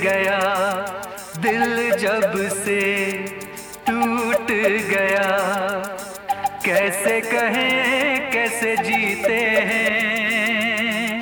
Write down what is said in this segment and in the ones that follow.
गया, दिल जब से टूट गया, कैसे कहें कैसे जीते हैं।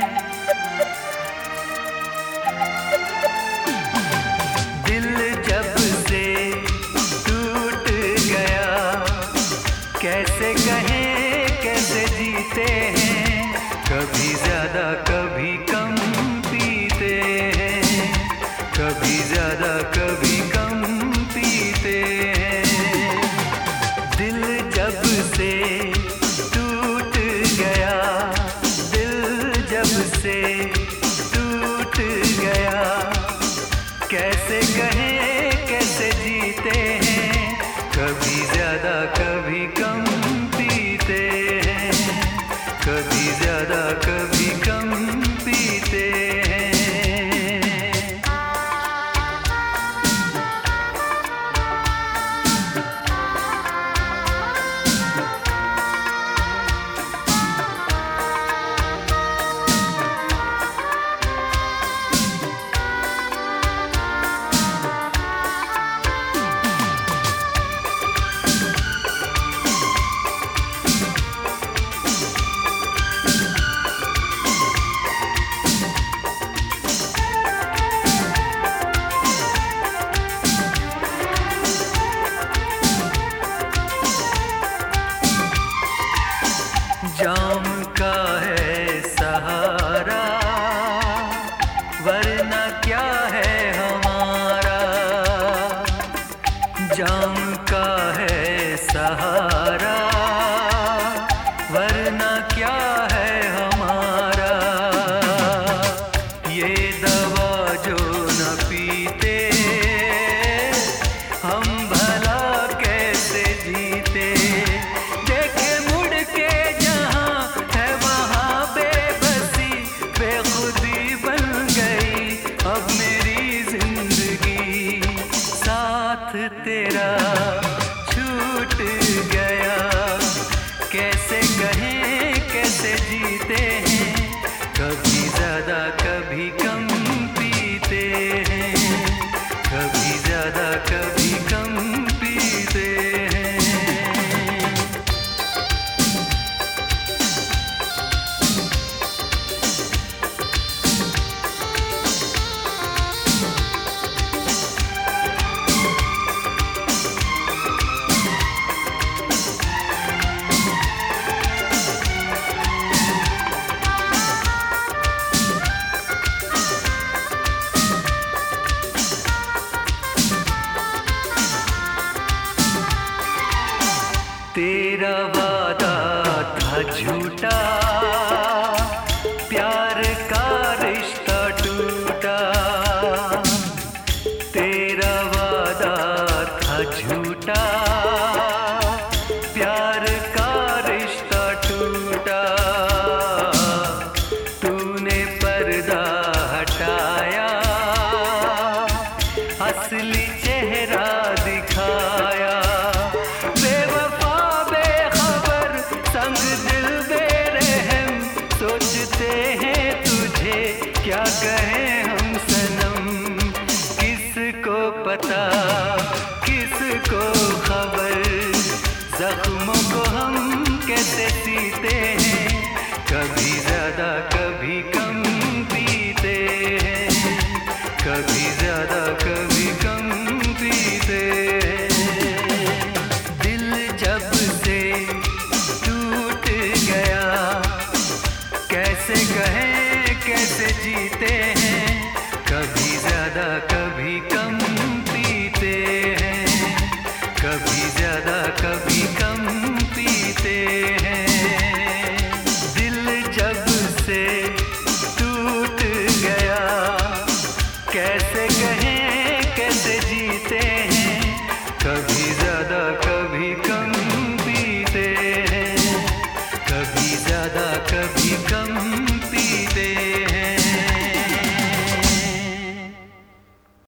दिल जब से टूट गया, कैसे कहें कैसे जीते हैं। कभी ज्यादा कभी कम पीते हैं, कभी ज्यादा कभी कम पीते हैं। दिल जब से टूट गया, दिल जब से टूट गया, कैसे कहें कैसे जीते हैं। कभी ज्यादा कभी कम पीते हैं, कभी ज्यादा कभी कम पीते हैं। जाम का है सहारा, वरना क्या है हमारा। जाम का है सहारा, वरना क्या है हमारा। ये दवा जो न पीते, हम भला कैसे जीते। देखे मुड़ के अब मेरी जिंदगी, साथ तेरा छूट गया, कैसे कहें कैसे जीते हैं। कभी ज्यादा कभी कम पीते हैं, कभी ज्यादा कभी कम पीते हैं। तेरा वादा था झूठा, प्यार का रिश्ता टूटा। तेरा वादा था झूठा, प्यार का रिश्ता टूटा। तूने पर्दा हटाया, असली चेहरा दिखाया। सोचते हैं तुझे क्या कहें हम सनम, किसको पता किसको खबर। जख्मों को हम कैसे सीते हैं, कभी ज्यादा